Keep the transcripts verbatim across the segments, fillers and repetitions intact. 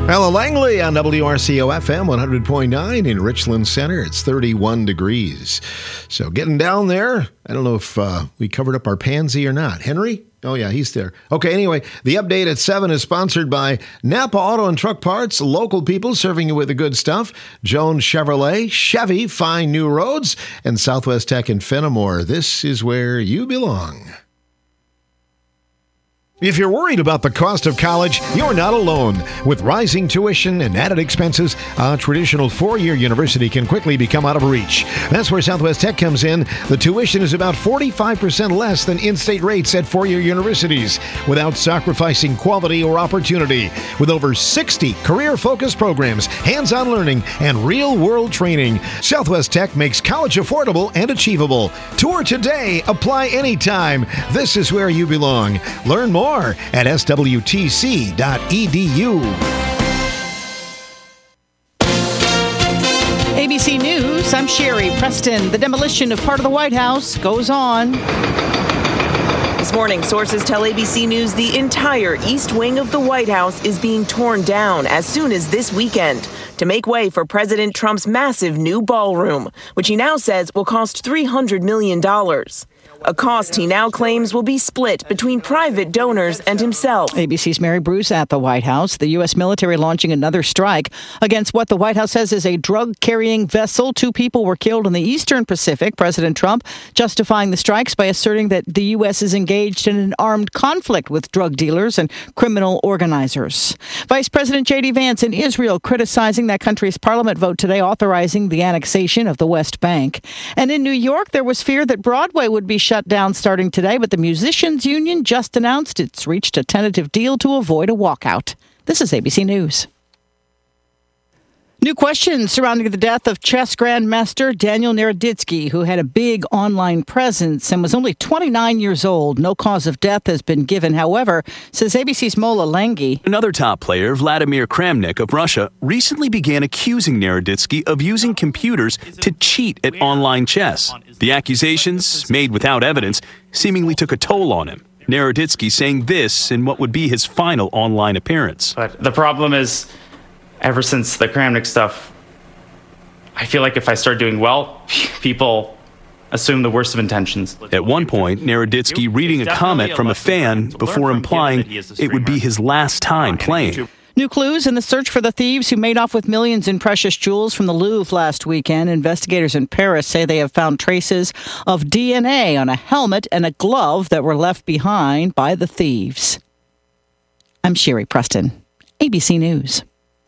Ella Langley on W R C O F M one hundred point nine in Richland Center. It's thirty-one degrees. So getting down there. I don't know if uh, we covered up our pansy or not. Henry? Oh, yeah, he's there. Okay, anyway, the update at seven is sponsored by Napa Auto and Truck Parts, local people serving you with the good stuff, Jones Chevrolet, Chevy, find new roads, and Southwest Tech in Fenimore. This is where you belong. If you're worried about the cost of college, you're not alone. With rising tuition and added expenses, a traditional four-year university can quickly become out of reach. That's where Southwest Tech comes in. The tuition is about forty-five percent less than in-state rates at four-year universities, without sacrificing quality or opportunity. With over sixty career-focused programs, hands-on learning, and real-world training, Southwest Tech makes college affordable and achievable. Tour today. Apply anytime. This is where you belong. Learn more at S W T C dot E D U. A B C News, I'm Sherry Preston. The demolition of part of the White House goes on. This morning, sources tell A B C News the entire east wing of the White House is being torn down as soon as this weekend to make way for President Trump's massive new ballroom, which he now says will cost three hundred million dollars. A cost he now claims will be split between private donors and himself. A B C's Mary Bruce at the White House. The U S military launching another strike against what the White House says is a drug-carrying vessel. Two people were killed in the Eastern Pacific. President Trump justifying the strikes by asserting that the U S is engaged in an armed conflict with drug dealers and criminal organizers. Vice President J D Vance in Israel criticizing that country's parliament vote today authorizing the annexation of the West Bank. And in New York, there was fear that Broadway would be shut down starting today, but the Musicians Union just announced it's reached a tentative deal to avoid a walkout. This is A B C News. New questions surrounding the death of chess grandmaster Daniel Naroditsky, who had a big online presence and was only twenty-nine years old. No cause of death has been given. However, says A B C's Mola Lenghi. Another top player, Vladimir Kramnik of Russia, recently began accusing Naroditsky of using computers to cheat at online chess. The accusations, made without evidence, seemingly took a toll on him. Naroditsky saying this in what would be his final online appearance. But the problem is, ever since the Kramnik stuff, I feel like if I start doing well, people assume the worst of intentions. At one point, Naroditsky reading a comment from a fan before implying it would be his last time playing. New clues in the search for the thieves who made off with millions in precious jewels from the Louvre last weekend. Investigators in Paris say they have found traces of D N A on a helmet and a glove that were left behind by the thieves. I'm Sherry Preston, A B C News.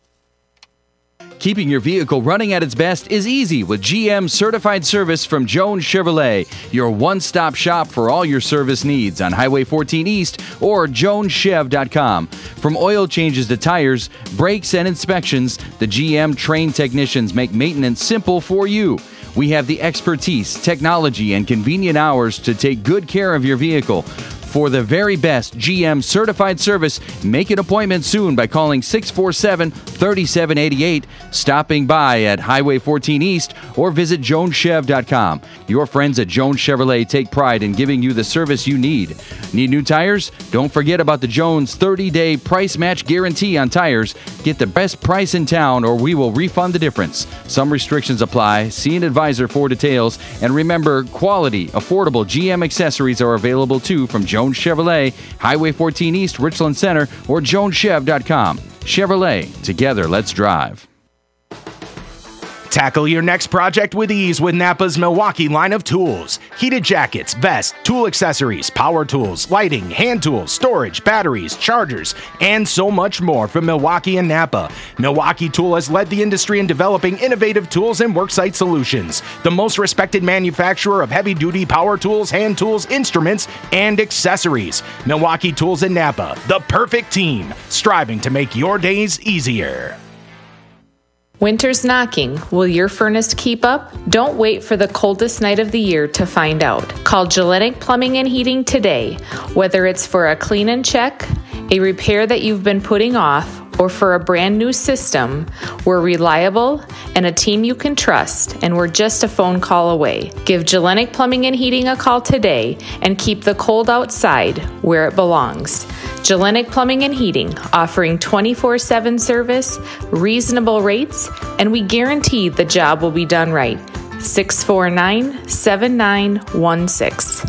Keeping your vehicle running at its best is easy with G M Certified Service from Jones Chevrolet, your one-stop shop for all your service needs on Highway fourteen East or jones chev dot com. From oil changes to tires, brakes, and inspections, the G M trained technicians make maintenance simple for you. We have the expertise, technology, and convenient hours to take good care of your vehicle. For the very best G M certified service, make an appointment soon by calling six four seven, three seven eight eight, stopping by at Highway fourteen East, or visit jones chev dot com. Your friends at Jones Chevrolet take pride in giving you the service you need. Need new tires? Don't forget about the Jones thirty-day price match guarantee on tires. Get the best price in town or we will refund the difference. Some restrictions apply. See an advisor for details. And remember, quality, affordable G M accessories are available too from Jones Chevrolet, Highway fourteen East, Richland Center, or jones chev dot com. Chevrolet, together let's drive. Tackle your next project with ease with Napa's Milwaukee line of tools. Heated jackets, vests, tool accessories, power tools, lighting, hand tools, storage, batteries, chargers, and so much more from Milwaukee and Napa. Milwaukee Tool has led the industry in developing innovative tools and worksite solutions. The most respected manufacturer of heavy-duty power tools, hand tools, instruments, and accessories. Milwaukee Tools and Napa, the perfect team, striving to make your days easier. Winter's knocking. Will your furnace keep up? Don't wait for the coldest night of the year to find out. Call Gellenic Plumbing and Heating today. Whether it's for a clean and check, a repair that you've been putting off, or for a brand new system, we're reliable and a team you can trust, and we're just a phone call away. Give Gellenic Plumbing and Heating a call today and keep the cold outside where it belongs. Gellenic Plumbing and Heating, offering twenty-four seven service, reasonable rates, and we guarantee the job will be done right. six four nine, seven nine one six.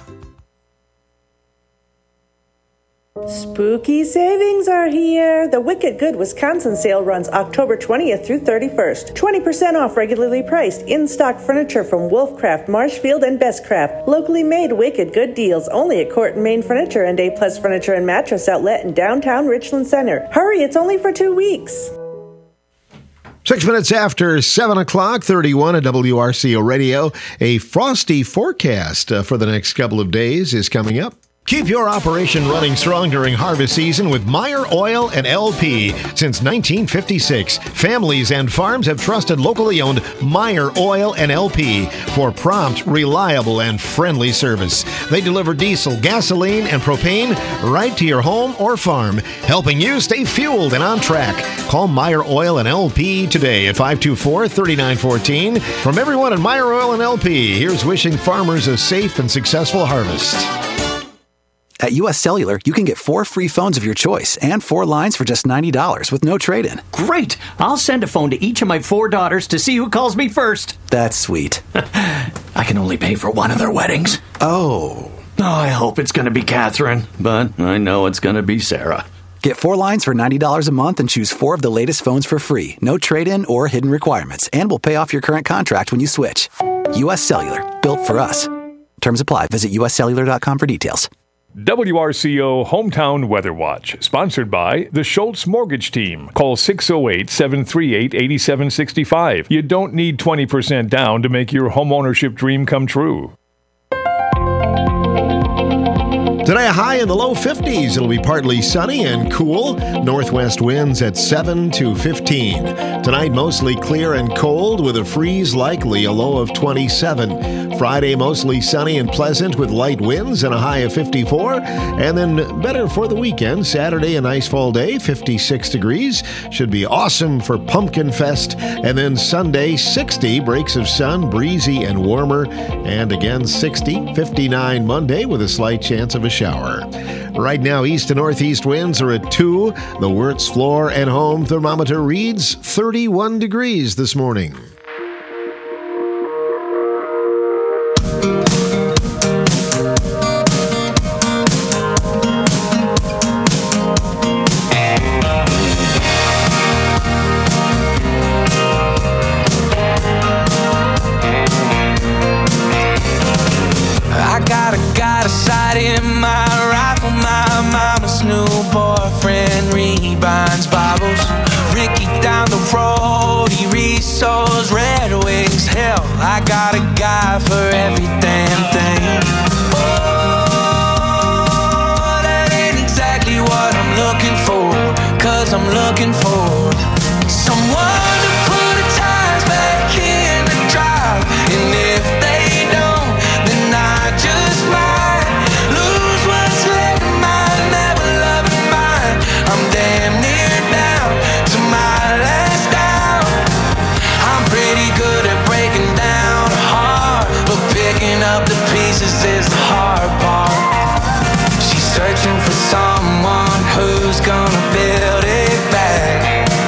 Spooky savings are here. The Wicked Good Wisconsin sale runs October twentieth through thirty-first. twenty percent off regularly priced in-stock furniture from Wolfcraft, Marshfield, and Bestcraft. Locally made Wicked Good deals only at Court and Main Furniture and A-Plus Furniture and Mattress Outlet in downtown Richland Center. Hurry, it's only for two weeks. Six minutes after seven o'clock, thirty-one at W R C O Radio. A frosty forecast uh, for the next couple of days is coming up. Keep your operation running strong during harvest season with Meyer Oil and L P. Since nineteen fifty-six, families and farms have trusted locally owned Meyer Oil and L P for prompt, reliable, and friendly service. They deliver diesel, gasoline, and propane right to your home or farm, helping you stay fueled and on track. Call Meyer Oil and L P today at five two four, three nine one four. From everyone at Meyer Oil and L P, here's wishing farmers a safe and successful harvest. At U S Cellular, you can get four free phones of your choice and four lines for just ninety dollars with no trade-in. Great! I'll send a phone to each of my four daughters to see who calls me first. That's sweet. I can only pay for one of their weddings. Oh. Oh, I hope it's going to be Catherine, but I know it's going to be Sarah. Get four lines for ninety dollars a month and choose four of the latest phones for free. No trade-in or hidden requirements, and we'll pay off your current contract when you switch. U S Cellular, built for us. Terms apply. Visit U S cellular dot com for details. W R C O Hometown Weather Watch, sponsored by the Schultz Mortgage Team. Call six oh eight, seven three eight, eight seven six five. You don't need twenty percent down to make your homeownership dream come true. Today, a high in the low fifties. It'll be partly sunny and cool. Northwest winds at seven to fifteen. Tonight, mostly clear and cold with a freeze likely, a low of twenty-seven. Friday, mostly sunny and pleasant with light winds and a high of fifty-four. And then better for the weekend. Saturday, a nice fall day, fifty-six degrees. Should be awesome for Pumpkin Fest. And then Sunday, sixty, breaks of sun, breezy and warmer. And again, sixty, fifty-nine Monday with a slight chance of a shower. Right now, east to northeast winds are at two. The Wirtz floor and home thermometer reads thirty-one degrees this morning. I got a got a sight in my rifle. My mama's new boyfriend rebinds Bibles. Ricky down the road, he reads those Red Wings. Hell, I got a guy for every damn thing. Oh, that ain't exactly what I'm looking for. Cause I'm looking for someone to put the tires back in the drive. And if they don't, then I just might lose what's left of mine, never loving mine. I'm damn near down to my last down. I'm pretty good at breaking down a heart, but picking up the pieces is the hard part. She's searching for someone who's gonna build it back.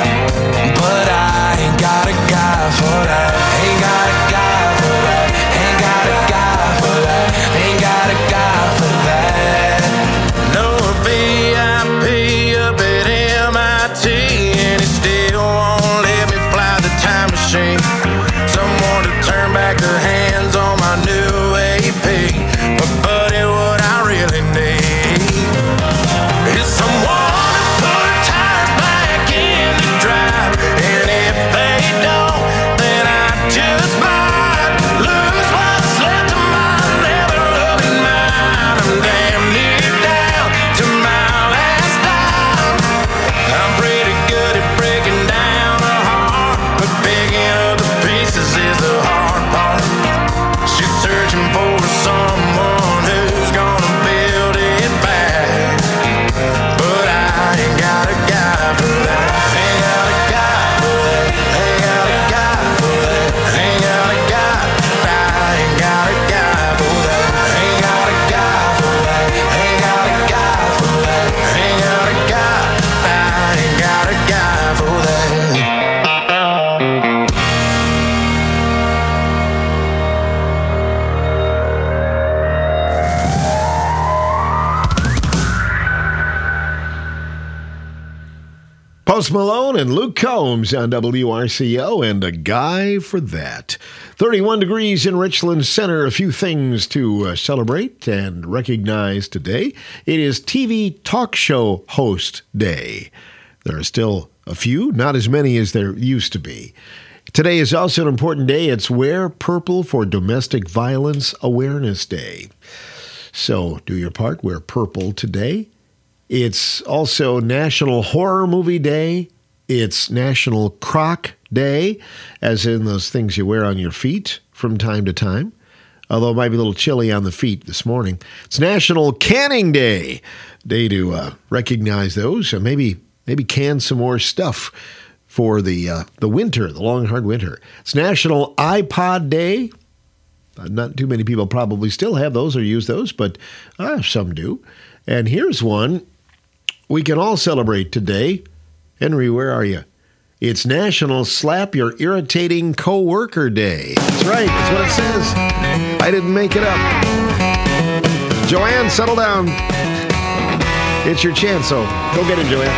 Post Malone and Luke Combs on W R C O, and A Guy for That. thirty-one degrees in Richland Center. A few things to uh, celebrate and recognize today. It is T V Talk Show Host Day. There are still a few, not as many as there used to be. Today is also an important day. It's Wear Purple for Domestic Violence Awareness Day. So do your part. Wear purple today. It's also National Horror Movie Day. It's National Croc Day, as in those things you wear on your feet from time to time, although it might be a little chilly on the feet this morning. It's National Canning Day, day to uh, recognize those, and maybe maybe can some more stuff for the uh, the winter, the long, hard winter. It's National iPod Day. Uh, not too many people probably still have those or use those, but uh, some do. And here's one we can all celebrate today. Henry, where are you? It's National Slap Your Irritating Coworker Day. That's right. That's what it says. I didn't make it up. Joanne, settle down. It's your chance, so go get it, Joanne.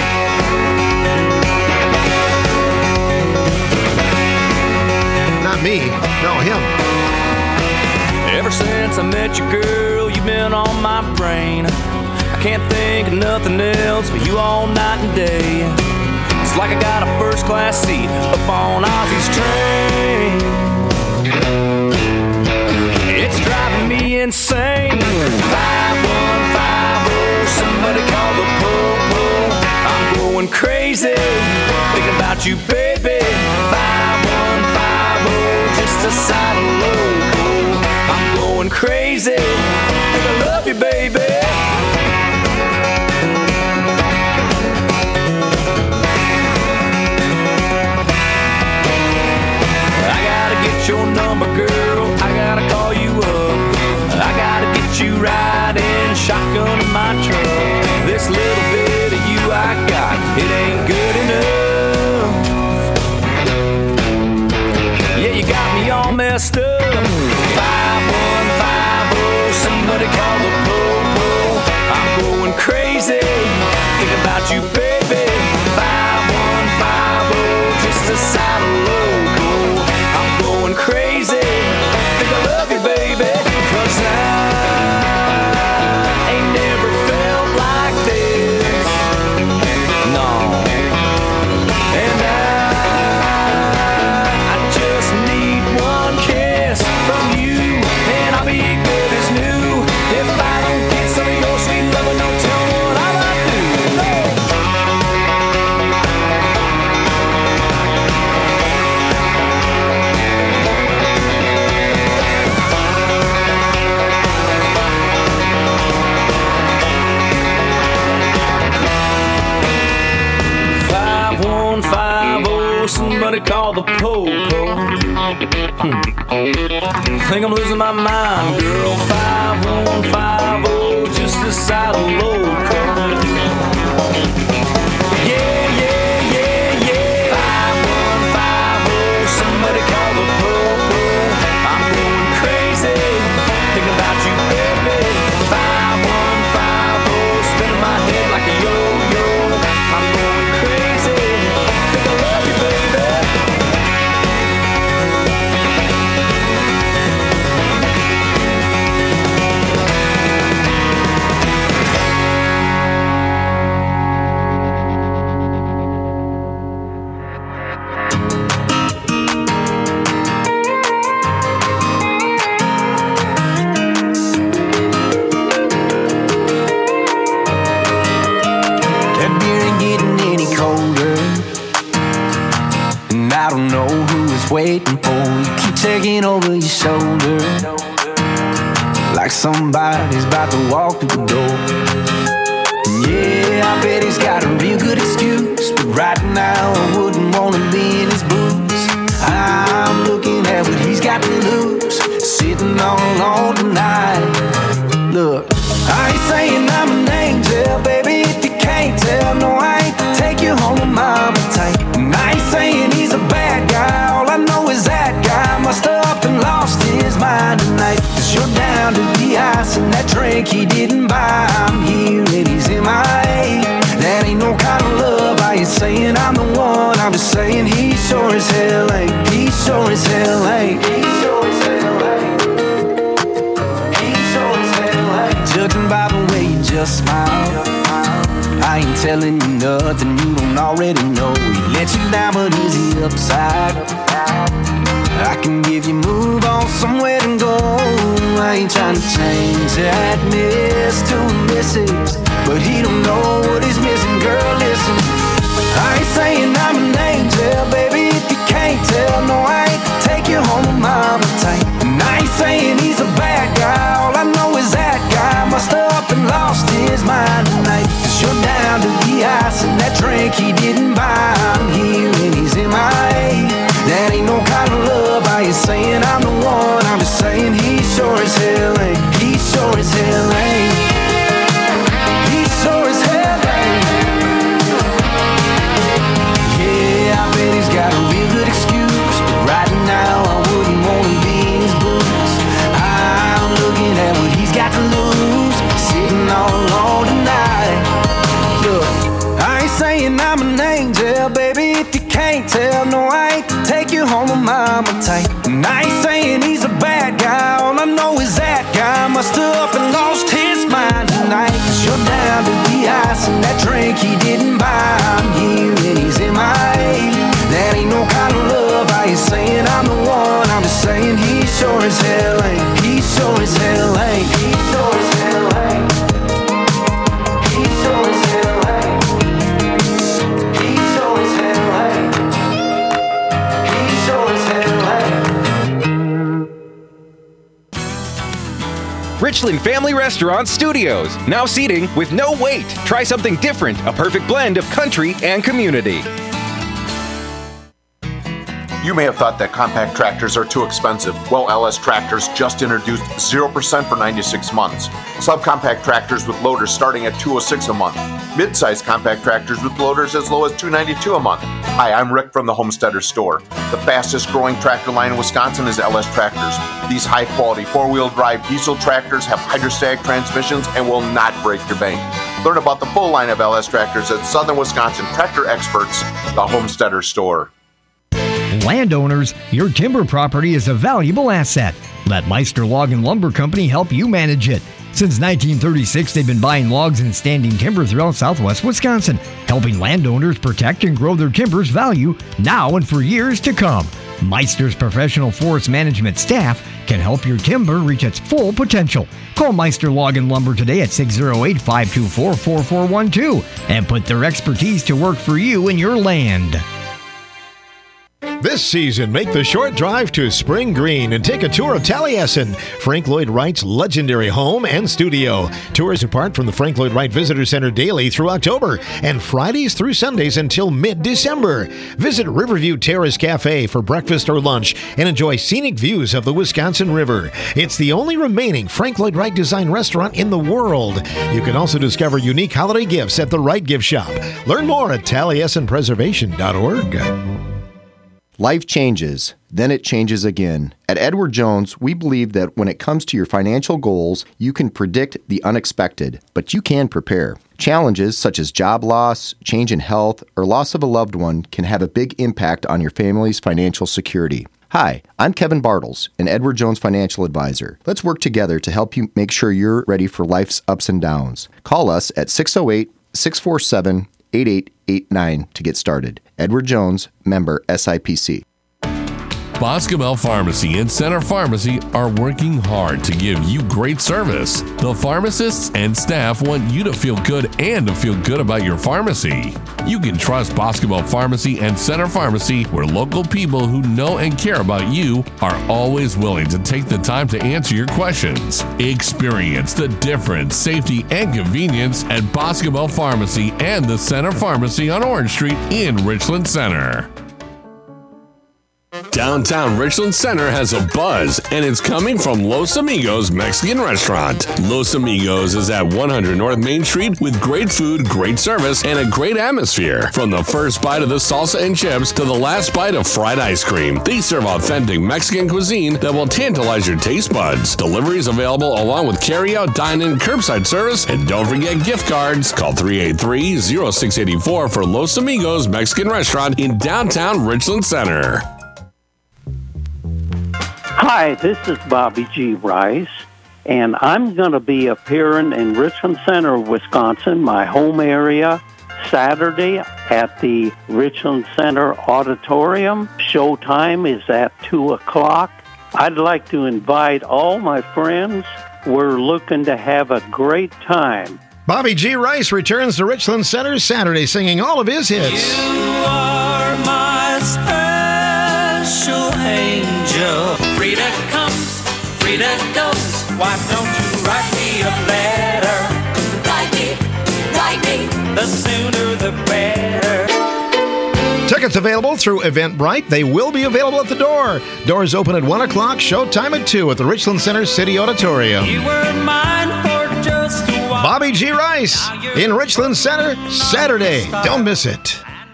Not me. No, him. Ever since I met you, girl, you've been on my brain. I can't think of nothing else but you all night and day. It's like I got a first-class seat up on Ozzy's train. It's driving me insane. five one five oh, somebody call the po-po. I'm going crazy, thinking about you, baby. five one five oh, just a side of low. I'm going crazy, think I love you, baby. Your number, girl, I gotta call you up. I gotta get you riding shotgun in my truck. This little bit of you I got, it ain't good enough. Yeah, you got me all messed up. five one five oh, somebody call the po-po. I'm going crazy, thinking about you, baby. five one five oh, just a side of low. Crazy, think I love you, baby, 'cause I ain't never felt like this, no, and I, I just need one kiss from you, and I'll be good as new, if I don't get some of your sweet love, no tell me what I might do, no. Somebody call the po-po. Hmm. Think I'm losing my mind, girl. five one five oh, just the side of loco. Yeah, yeah, yeah, yeah. five one five oh, somebody call the po-po. I'm going crazy, thinking about you, baby. five one five oh, spinning my head like a yo-yo. I'm going crazy, think I love you, baby. Waiting for you, keep checking over your shoulder, like somebody's about to walk through the door. Yeah, I bet he's got a real good excuse, but right now I wouldn't want to be in his boots. I'm looking at what he's got to lose, sitting all alone tonight. Look, I ain't saying I'm an angel, baby, if you can't tell. No, I ain't to take you home with mama tight. And I ain't saying he's a bad guy, all I know is that guy must have up and lost his mind tonight. 'Cause you're down to the ice and that drink he didn't buy. I'm here and he's in my A. That ain't no kind of love, I ain't saying I'm out. I ain't telling you nothing you don't already know. He let you down, but is he upside? I can give you move on somewhere to go. I ain't trying to change that miss to a missus, but he don't know what he's missing. Girl, listen, I ain't saying I'm an angel, baby, if you can't tell. No, I ain't take you home with mama tight. And I ain't saying he's a bad guy, all I know is that guy must have up and lost his mind tonight. Cause you're down to the ice and that drink he didn't buy. I'm here and he's in my A. That ain't no kind of love. I ain't saying I'm the one, I'm just saying he sure as hell ain't. He sure as hell ain't. He sure as hell ain't. Yeah, I bet he's got a real good excuse, but right now I wouldn't want to be in his boots. I'm looking at what he's got to lose, sitting all alone tonight. Look, I ain't saying I'm an angel, baby, if you can't tell. No, I ain't take you home with mama tight. And I ain't saying he's a bad guy, all I know is that guy must have up and lost his mind tonight. Cause you're down to the ice and that drink he didn't buy. I'm here and he's in my A. That ain't no kind of love. I ain't saying I'm the one, I'm just saying he sure as hell ain't. He sure as hell ain't. He sure as hell ain't. He sure as hell ain't. He sure as hell ain't. He sure as hell ain't. Richland Family Restaurant Studios. Now seating with no wait. Try something different. A perfect blend of country and community. You may have thought that compact tractors are too expensive. Well, L S Tractors just introduced zero percent for ninety-six months. Subcompact tractors with loaders starting at two hundred six dollars a month. Mid-size compact tractors with loaders as low as two hundred ninety-two dollars a month. Hi, I'm Rick from the Homesteader Store. The fastest growing tractor line in Wisconsin is L S Tractors. These high-quality four-wheel drive diesel tractors have hydrostatic transmissions and will not break your bank. Learn about the full line of L S Tractors at Southern Wisconsin Tractor Experts, the Homesteader Store. Landowners, your timber property is a valuable asset. Let Meister Log and Lumber Company help you manage it. Since nineteen thirty-six, they've been buying logs and standing timber throughout southwest Wisconsin, helping landowners protect and grow their timber's value now and for years to come. Meister's professional forest management staff can help your timber reach its full potential. Call Meister Log and Lumber today at six oh eight, five two four, four four one two and put their expertise to work for you and your land. This season, make the short drive to Spring Green and take a tour of Taliesin, Frank Lloyd Wright's legendary home and studio. Tours depart from the Frank Lloyd Wright Visitor Center daily through October and Fridays through Sundays until mid-December. Visit Riverview Terrace Cafe for breakfast or lunch and enjoy scenic views of the Wisconsin River. It's the only remaining Frank Lloyd Wright design restaurant in the world. You can also discover unique holiday gifts at the Wright Gift Shop. Learn more at taliesin preservation dot org. Life changes, then it changes again. At Edward Jones, we believe that when it comes to your financial goals, you can predict the unexpected, but you can prepare. Challenges such as job loss, change in health, or loss of a loved one can have a big impact on your family's financial security. Hi, I'm Kevin Bartles, an Edward Jones financial advisor. Let's work together to help you make sure you're ready for life's ups and downs. Call us at six oh eight, six four seven, eight eight eight nine to get started. Edward Jones, member S I P C. Boscobel Pharmacy and Center Pharmacy are working hard to give you great service. The pharmacists and staff want you to feel good and to feel good about your pharmacy. You can trust Boscobel Pharmacy and Center Pharmacy, where local people who know and care about you are always willing to take the time to answer your questions. Experience the difference, safety, and convenience at Boscobel Pharmacy and the Center Pharmacy on Orange Street in Richland Center. Downtown Richland Center has a buzz, and it's coming from Los Amigos Mexican Restaurant. Los Amigos is at one hundred North Main Street with great food, great service, and a great atmosphere. From the first bite of the salsa and chips to the last bite of fried ice cream, they serve authentic Mexican cuisine that will tantalize your taste buds. Delivery is available along with carry-out, dine-in, curbside service, and don't forget gift cards. Call three eight three, oh six eight four for Los Amigos Mexican Restaurant in downtown Richland Center. Hi, this is Bobby G. Rice, And I'm going to be appearing in Richland Center, Wisconsin, my home area, Saturday at the Richland Center Auditorium. Showtime is at two o'clock. I'd like to invite all my friends. We're looking to have a great time. Bobby G. Rice returns to Richland Center Saturday singing all of his hits. You are my special angel. Frida comes, Frida goes. Why don't you write me a letter? Write me, write me. The sooner the better. Tickets available through Eventbrite. They will be available at the door. Doors open at one o'clock, showtime at two at the Richland Center City Auditorium. You were mine for just a while. Bobby G. Rice in Richland Center Saturday. Don't miss it.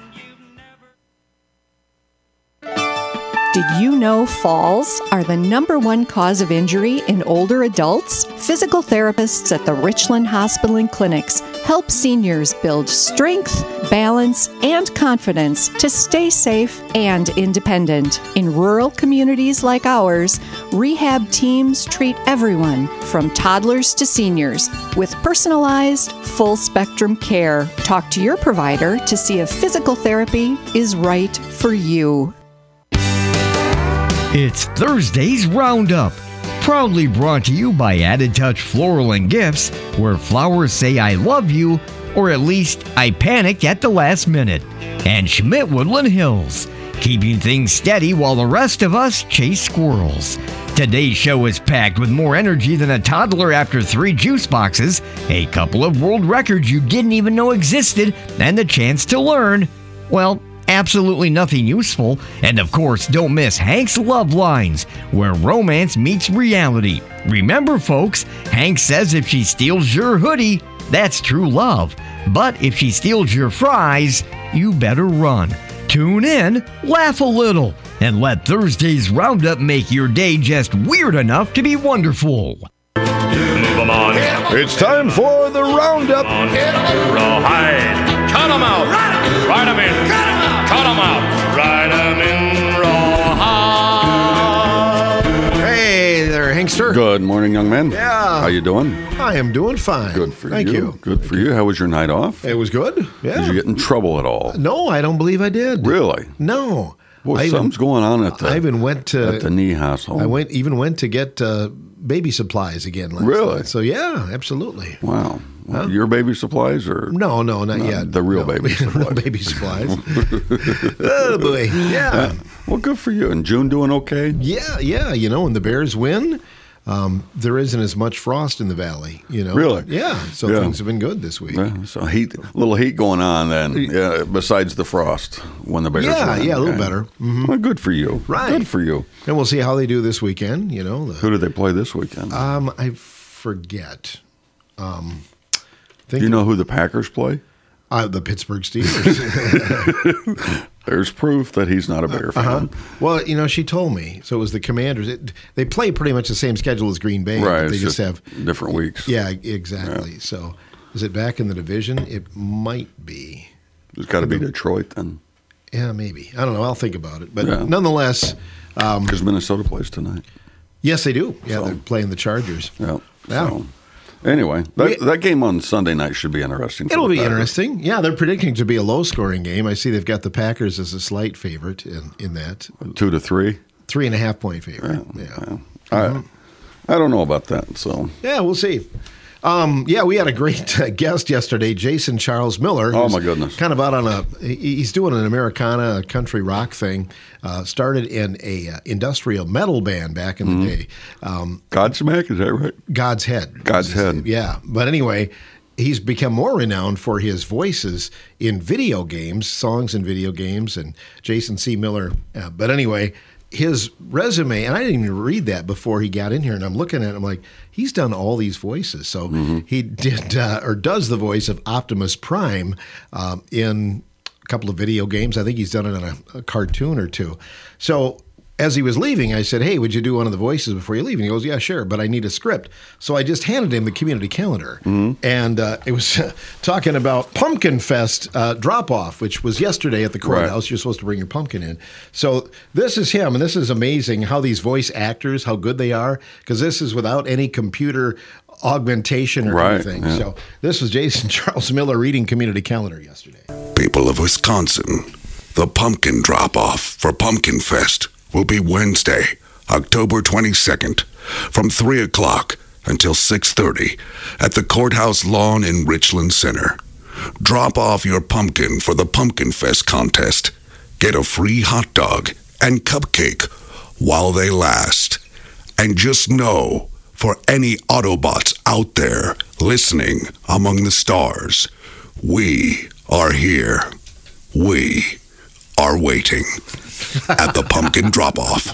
Did you know falls are the number one cause of injury in older adults? Physical therapists at the Richland Hospital and Clinics help seniors build strength, balance, and confidence to stay safe and independent. In rural communities like ours, rehab teams treat everyone from toddlers to seniors with personalized, full-spectrum care. Talk to your provider to see if physical therapy is right for you. It's Thursday's Roundup, proudly brought to you by Added Touch Floral and Gifts, where flowers say I love you, or at least I panicked at the last minute, and Schmidt Woodland Hills, keeping things steady while the rest of us chase squirrels. Today's show is packed with more energy than a toddler after three juice boxes, a couple of world records you didn't even know existed, and the chance to learn, well, absolutely nothing useful. And of course, don't miss Hank's Love Lines, where romance meets reality. Remember, folks, Hank says if she steals your hoodie, that's true love. But if she steals your fries, you better run. Tune in, laugh a little, and let Thursday's Roundup make your day just weird enough to be wonderful. It's time for the Roundup. Rawhide. Cut them out. Ride them in. Cut them out. Cut them out. Ride them in rawhide. Hey there, Hankster. Good morning, young man. Yeah. How you doing? I am doing fine. Good for Thank you. you. Good for you. How was your night off? It was good. Yeah. Did you get in trouble at all? No, I don't believe I did. Really? No. Boy, I something's even, going on at the I even went to at the knee household. I went even went to get uh, baby supplies again last Really? night. So yeah, absolutely. Wow. Well, Huh? Your baby supplies or No, no, not No, yet. the real No. baby supplies. Real baby supplies. Oh boy. Yeah. Well, good for you. And June doing okay? Yeah, yeah. You know, when the Bears win, um, there isn't as much frost in the valley. You know, Really? Yeah. So Yeah. things have been good this week. Yeah, so heat, little heat going on then. Yeah, besides the frost when the Bears Yeah, win. yeah, a little Okay. better. Mhm. Well, good for you. Right. Good for you. And we'll see how they do this weekend. You know, the, Who do they play this weekend? um, I forget. Um, do you know who the Packers play? Uh, the Pittsburgh Steelers. There's proof that he's not a Bear fan. Uh-huh. Well, you know, she told me. So it was the Commanders. It, they play pretty much the same schedule as Green Bay. Right, But they it's just, just have different weeks. Yeah, exactly. So is it back in the division? It might be. It's got to be Detroit then. Yeah, maybe. I don't know. I'll think about it. But Yeah. nonetheless. Because Minnesota plays tonight. Yes, they do. Yeah, So- they're playing the Chargers. Yeah. Yeah. So, anyway, that, We- that game on Sunday night should be interesting. for It'll the be Packers. interesting. Yeah, they're predicting to be a low-scoring game. I see they've got the Packers as a slight favorite in, in that. Two to three. Three and a half point favorite. Yeah. Yeah. I, I don't know about that. So Yeah, we'll see. Um, yeah, we had a great uh, guest yesterday, Jason Charles Miller. Oh, who's my goodness. Kind of out on a, he- he's doing an Americana country rock thing. Uh, started in a uh, industrial metal band back in the Mhm. day. Um, Godsmack, is that right? God's Head. God's Head. Yeah, but anyway, he's become more renowned for his voices in video games, songs in video games, and Jason C. Miller. Uh, but anyway, his resume, and I didn't even read that before he got in here, and I'm looking at it, I'm like, he's done all these voices. So Mm-hmm. he did, uh, or does the voice of Optimus Prime um, in a couple of video games. I think he's done it on a, a cartoon or two. So as he was leaving, I said, hey, would you do one of the voices before you leave? And he goes, yeah, sure, but I need a script. So I just handed him the community calendar. Mm-hmm. And uh, it was uh, talking about Pumpkin Fest uh, drop-off, which was yesterday at the courthouse. Right. You're supposed to bring your pumpkin in. So this is him, and this is amazing how these voice actors, how good they are, because this is without any computer augmentation or Right, anything. yeah. So this was Jason Charles Miller reading community calendar yesterday. People of Wisconsin, the pumpkin drop-off for Pumpkin Fest will be Wednesday, October twenty-second, from three o'clock until six thirty at the Courthouse Lawn in Richland Center. Drop off your pumpkin for the Pumpkin Fest contest. Get a free hot dog and cupcake while they last. And just know, for any Autobots out there listening among the stars, we are here. We are waiting at the pumpkin drop-off.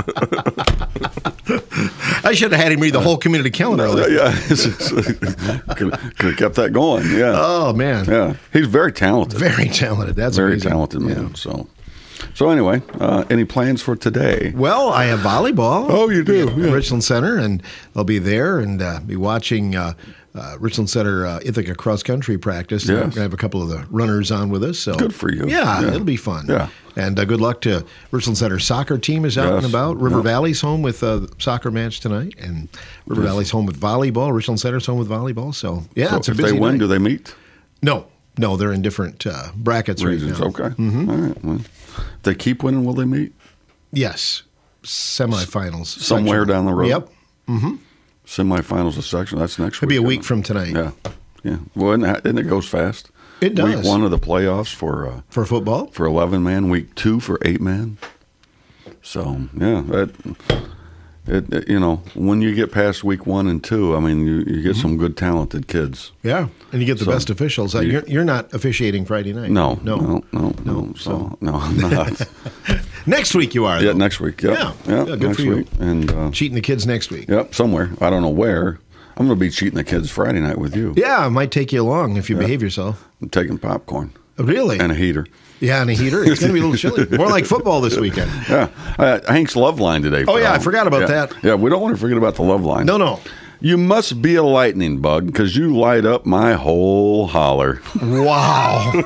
I should have had him read the whole community calendar. No, yeah, could, could have kept that going. Yeah. Oh man. Yeah, he's very talented. Very talented. That's very amazing. talented man. So, so anyway, uh, any plans for today? Well, I have volleyball. Oh, you do? At Yeah. Richland Center, and I'll be there and uh, be watching uh, uh, Richland Center uh, Ithaca cross country practice. Yes. I'm going to have a couple of the runners on with us. So Good for you. Yeah, Yeah. it'll be fun. Yeah. And uh, good luck to Richland Center soccer team is out Yes. and about. River Yeah. Valley's home with a soccer match tonight, and River Yes. Valley's home with volleyball. Richland Center's home with volleyball. So yeah, So it's a if busy they win, night. do they meet? No, no, they're in different uh, brackets Regions. right now. Okay. Mhm. All right. Well, if they keep winning, will they meet? Yes, semifinals Somewhere section. down the road? Yep. Mm-hmm. Semifinals of section. That's next It'll week. be a isn't week it? from tonight. Yeah. Yeah. Well, isn't it, isn't it goes fast? It does. Week one of the playoffs for uh, For football? for eleven man. Week two for eight man. So yeah, that it, it- you know when you get past week one and two, I mean you, you get some good talented kids. Yeah, and you get the So, best officials. Uh, you- You're, you're not officiating Friday night. No, no, no, no, no. So no, I'm not. Next week you are. Yeah, though. next week. Yep. Yeah, yeah, yeah, good next for you. week. And uh, Cheating the kids next week. yep, somewhere. I don't know where. I'm going to be cheating the kids Friday night with you. Yeah, it might take you along if you Yeah. behave yourself. I'm taking popcorn Oh, really? and a heater. Yeah, and a heater. It's going to be a little chilly. More like football this weekend. Yeah, uh, Hank's love line today. Oh, yeah, I Phil. forgot about Yeah. that. Yeah, we don't want to forget about the love line. No, no. You must be a lightning bug because you light up my whole holler. Wow.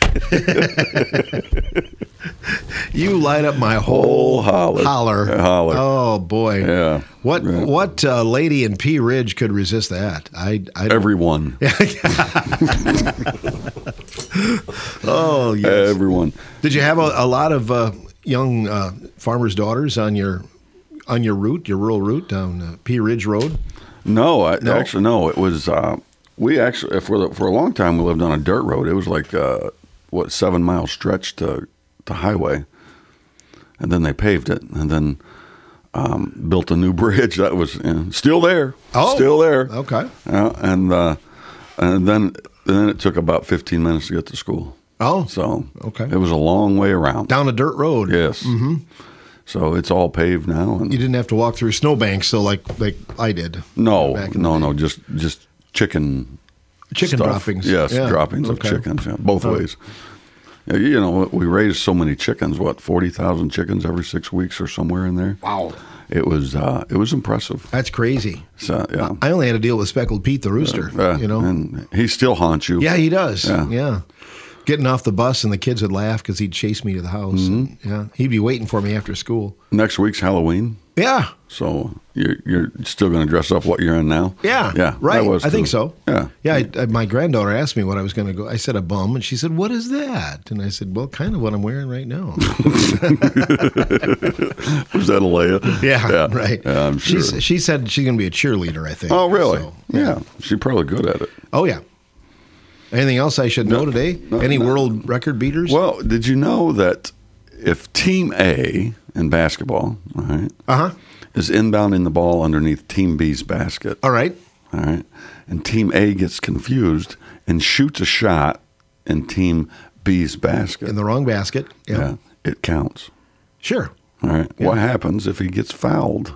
You light up my whole, Whole holler. holler. Yeah, holler. Oh boy. Yeah. What Yeah. what uh, lady in Pea Ridge could resist that? I I don't- Everyone. Oh yes. Everyone. Did you have a, a lot of uh, young uh, farmers' daughters on your on your route, your rural route down uh, Pea Ridge Road? No, I, No? actually, no. It was uh, we actually for the, for a long time we lived on a dirt road. It was like uh, what seven mile stretch to to highway, and then they paved it, and then um, built a new bridge that was you know, still there. Oh, still there. Okay. Yeah, and uh, and then then it took about fifteen minutes to get to school. Oh, So okay. it was a long way around. Down a dirt road. Yes. Mm-hmm. So it's all paved now. And You didn't have to walk through snowbanks, so like like I did. no, back in the no, day. no, just just chicken. Chicken stuff. droppings. Yes, Yeah. droppings Okay. of chickens. Yeah, both Oh. ways. Yeah, you know, we raised so many chickens. What forty thousand chickens every six weeks or somewhere in there. Wow. It was uh, it was impressive. That's crazy. So yeah, I only had to deal with Speckled Pete the rooster. Uh, you know. and he still haunts you. Yeah, he does. Yeah. Yeah. Getting off the bus and the kids would laugh because he'd chase me to the house. Mm-hmm. And, yeah, he'd be waiting for me after school. Next week's Halloween. Yeah, So you're you're still going to dress up what you're in now? yeah, Yeah, right. I, was I think too. so. Yeah, Yeah, I, I, my granddaughter asked me what I was going to go. I said a bum, and she said, "What is that?" And I said, "Well, kind of what I'm wearing right now." Was that a Leia? Yeah, right. Yeah, I'm sure. She's, she said she's going to be a cheerleader. I think. oh, really? So, yeah. She's probably good at it. Oh yeah. Anything else I should know today? no, Any no. world record beaters? Well, did you know that if Team A in basketball, all right, uh huh. is inbounding the ball underneath Team B's basket, All right. all right, and Team A gets confused and shoots a shot in Team B's basket, In the wrong basket. Yeah. yeah, it counts. Sure. All right. Yeah. What happens if he gets fouled?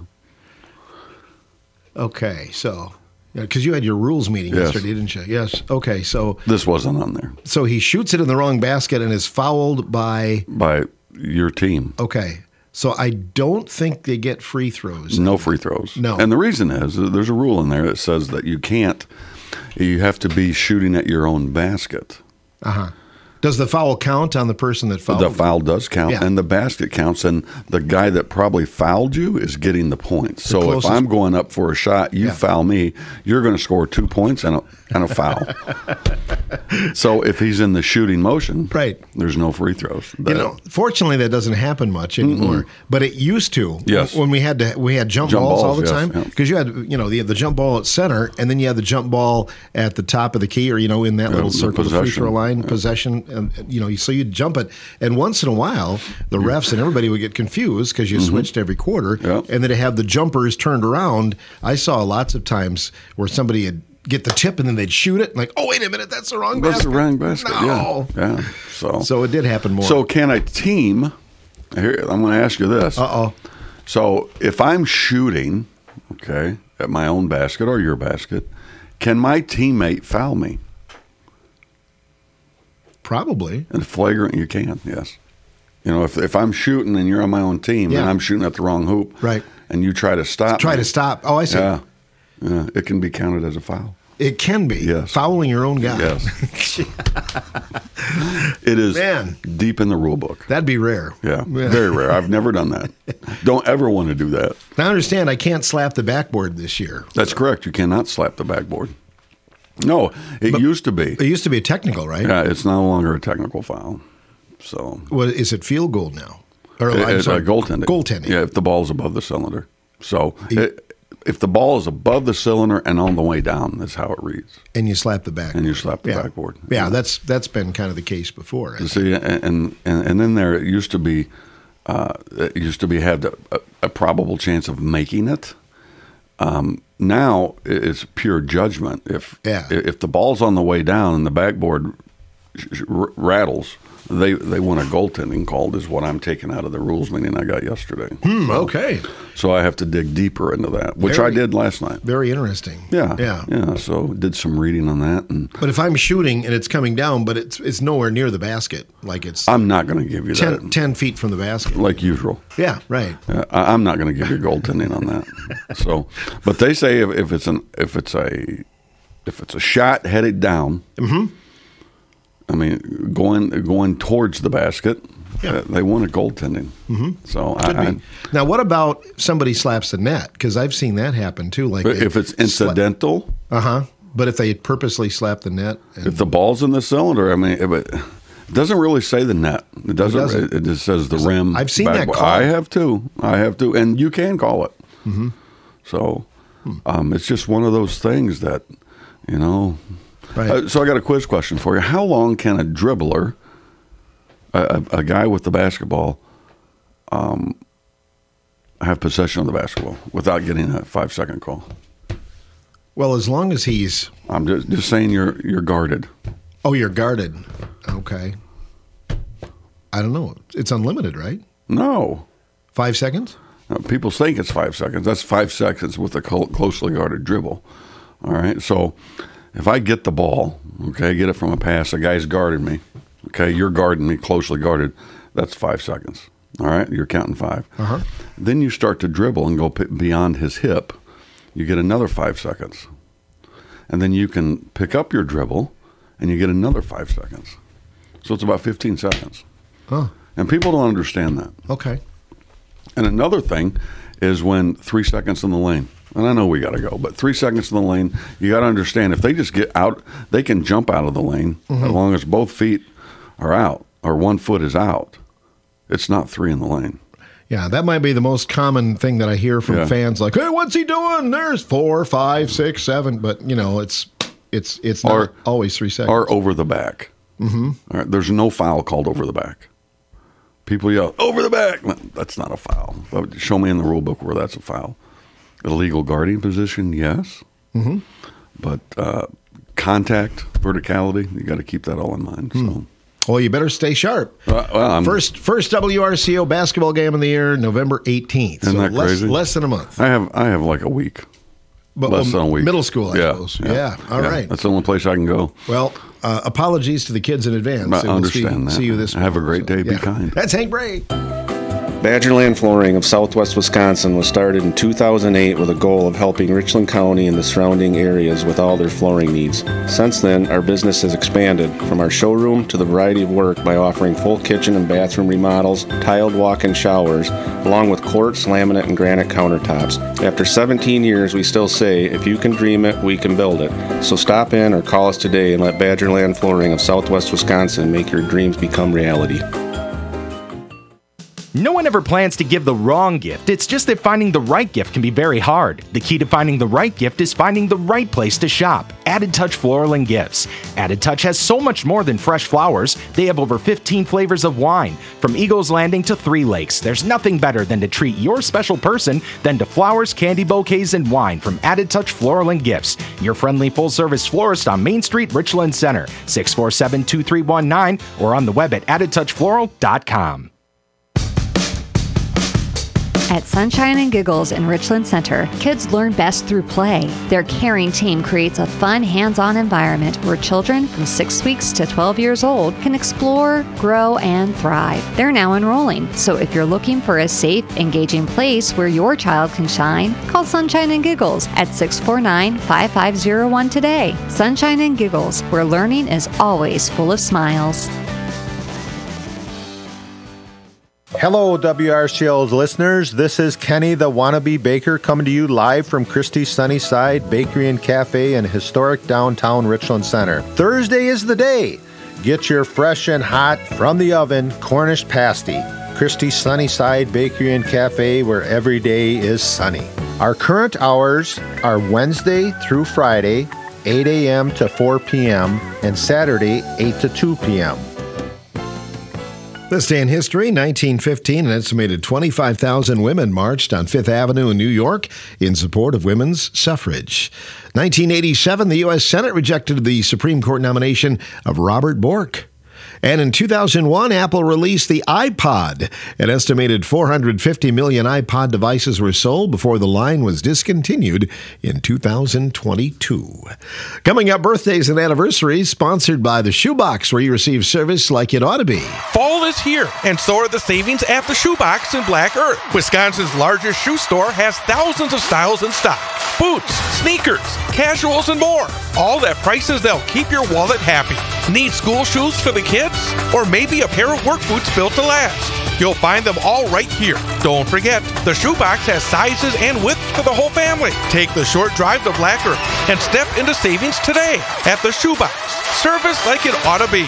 Okay. So, because you had your rules meeting Yes. yesterday, didn't you? Yes. Okay. So, This wasn't on there so he shoots it in the wrong basket and is fouled by. by your team. Okay. So I don't think they get free throws. No free throws. No. And the reason is uh, there's a rule in there that says that you can't, you have to be shooting at your own basket. Uh-huh. Does the foul count on the person that fouled? The foul does count, Yeah. and the basket counts, and the guy that probably fouled you is getting the points. So closest- if I'm going up for a shot, you Yeah. foul me, you're going to score two points and a, and a foul. So if he's in the shooting motion, right, there's no free throws. You know, fortunately, that doesn't happen much anymore. Mm-mm. But it used to. Yes. When we had to, we had jump, Jump balls, balls, all the yes, time yeah. because you had, you know, the the jump ball at center, and then you had the jump ball at the top of the key, or you know, in that Yeah, little the circle, the free possession. throw line, Yeah. possession, and you know, so you'd jump it, and once in a while, the refs and everybody would get confused because you Mhm. switched every quarter, and then to have the jumpers turned around. I saw lots of times where somebody would get the tip and then they'd shoot it, and like, oh wait a minute, that's the wrong That's basket. the wrong basket. No. Yeah. yeah. So, So it did happen more. So can a team? Here, I'm going to ask you this. Uh oh. So if I'm shooting, okay, at my own basket or your basket, can my teammate foul me? Probably. And flagrant, you can. Yes. You know, if if I'm shooting and you're on my own team Yeah. and I'm shooting at the wrong hoop, right, and you try to stop, Try me, to stop. Oh, I see. Yeah, yeah, it can be counted as a foul. It can be. Yes. Fouling your own guy. Yes. It is Man. deep in the rule book. That'd be rare. Yeah, Yeah. very rare. I've never done that. Don't ever want to do that. Now, I understand I can't slap the backboard this year. That's correct. You cannot slap the backboard. No, it used to be. It used to be a technical, right? Yeah, it's no longer a technical foul. So What is it? Field goal now? Or It- I'm it's sorry, a goaltending. Goaltending. Yeah, if the ball's above the cylinder. So it, if the ball is above the cylinder and on the way down, that's how it reads. And you slap the back. And you slap the Yeah. backboard. Yeah, that's that's been kind of the case before. I You see, and, and and then there it used to be, uh, it used to be had a, a, a probable chance of making it. Um, now it's pure judgment. If Yeah. if the ball's on the way down and the backboard sh- sh- r- rattles, they they want a goaltending called. Is what I'm taking out of the rules meeting I got yesterday. Hmm, So- okay. So I have to dig deeper into that, which Very- I did last night. Very interesting. Yeah, Yeah. yeah. So did some reading on that, and But if I'm shooting and it's coming down, but it's it's nowhere near the basket, like it's I'm not going to give you ten, that ten feet from the basket. like usual. Yeah, right. Uh, I- I'm not going to give you goaltending on that. So, but they say if, if it's an if it's a if it's a shot headed down, mm-hmm. I mean going going towards the basket, Yeah. uh, they want a goaltending. Mm-hmm. So Could I, I, be. Now, what about if somebody slaps the net? Because I've seen that happen too. Like but they if it's sla- incidental, uh-huh. But if they purposely slap the net, and, if the ball's in the cylinder, I mean, it, it doesn't really say the net. It doesn't. It, doesn't. it just says the rim. I've seen that backboard. called. I have too. I have too, and you can call it. Mm-hmm. So um, it's just one of those things that, you know. Right. Uh, so I got a quiz question for you. How long can a dribbler, a, a, a guy with the basketball, um, have possession of the basketball without getting a five second call? well, as long as he's I'm just just saying you're you're guarded. oh, you're guarded. Okay. I don't know. It's unlimited, right? No. Five seconds. Now, people think it's five seconds. That's five seconds with a clo- closely guarded dribble. All right. So if I get the ball, okay, get it from a pass, a guy's guarded me. Okay, you're guarding me, closely guarded. That's five seconds. All right, you're counting five. Uh-huh. Then you start to dribble and go p- beyond his hip. You get another five seconds. And then you can pick up your dribble and you get another five seconds. So it's about fifteen seconds. Oh, And people don't understand that. okay. And another thing is when three seconds in the lane, and I know we got to go, but three seconds in the lane, you got to understand if they just get out, they can jump out of the lane Mhm. as long as both feet are out or one foot is out. It's not three in the lane. Yeah, that might be the most common thing that I hear from Yeah. fans. Like, hey, what's he doing? There's four, five, six, seven. But you know, it's it's it's not Or- always three seconds. Or over the back. Mm-hmm. All right, there's no foul called over the back. People yell, over the back. No, that's not a foul. Show me in the rule book where that's a foul. Illegal guarding position, yes. Mm-hmm. But uh, contact, verticality, you got to keep that all in mind. So. Well, you better stay sharp. Uh, well, I'm, First first W R C O basketball game of the year, November eighteenth. Isn't so that less, crazy? less than a month. I have I have like a week. But Less well, than a week. middle school, I yeah, suppose. Yeah, all right. That's the only place I can go. Well, uh, apologies to the kids in advance. I And we'll understand see, that. See you this Have a week. great day. Be Yeah. kind. That's Hank Bray. Badgerland Flooring of Southwest Wisconsin was started in two thousand eight with a goal of helping Richland County and the surrounding areas with all their flooring needs. Since then, our business has expanded from our showroom to the variety of work by offering full kitchen and bathroom remodels, tiled walk-in showers, along with quartz, laminate, and granite countertops. After seventeen years, we still say, if you can dream it, we can build it. So stop in or call us today and let Badgerland Flooring of Southwest Wisconsin make your dreams become reality. No one ever plans to give the wrong gift. It's just that finding the right gift can be very hard. The key to finding the right gift is finding the right place to shop. Added Touch Floral and Gifts. Added Touch has so much more than fresh flowers. They have over fifteen flavors of wine. From Eagles Landing to Three Lakes, there's nothing better than to treat your special person than to flowers, candy bouquets, and wine from Added Touch Floral and Gifts. Your friendly full-service florist on Main Street, Richland Center. six four seven, two three one nine or on the web at added touch floral dot com. At Sunshine and Giggles in Richland Center, kids learn best through play. Their caring team creates a fun, hands-on environment where children from six weeks to twelve years old can explore, grow, and thrive. They're now enrolling, so if you're looking for a safe, engaging place where your child can shine, call Sunshine and Giggles at six four nine, five five zero one today. Sunshine and Giggles, where learning is always full of smiles. Hello, W R C O's listeners. This is Kenny the Wannabe Baker coming to you live from Christie's Sunnyside Bakery and Cafe in historic downtown Richland Center. Thursday is the day. Get your fresh and hot from the oven Cornish pasty. Christie's Sunnyside Bakery and Cafe, where every day is sunny. Our current hours are Wednesday through Friday, eight a.m. to four p.m., and Saturday, eight to two p.m. This day in history, nineteen fifteen, an estimated twenty-five thousand women marched on Fifth Avenue in New York in support of women's suffrage. nineteen eighty-seven, the U S Senate rejected the Supreme Court nomination of Robert Bork. And in two thousand one, Apple released the iPod. An estimated four hundred fifty million iPod devices were sold before the line was discontinued in two thousand twenty-two. Coming up, birthdays and anniversaries sponsored by the Shoebox, where you receive service like it ought to be. Fall is here, and so are the savings at the Shoebox in Black Earth. Wisconsin's largest shoe store has thousands of styles in stock. Boots, sneakers, casuals, and more. All at prices that'll keep your wallet happy. Need school shoes for the kids? Or maybe a pair of work boots built to last? You'll find them all right here. Don't forget, the Shoebox has sizes and widths for the whole family. Take the short drive to Black Earth and step into savings today at the Shoebox. Service like it ought to be.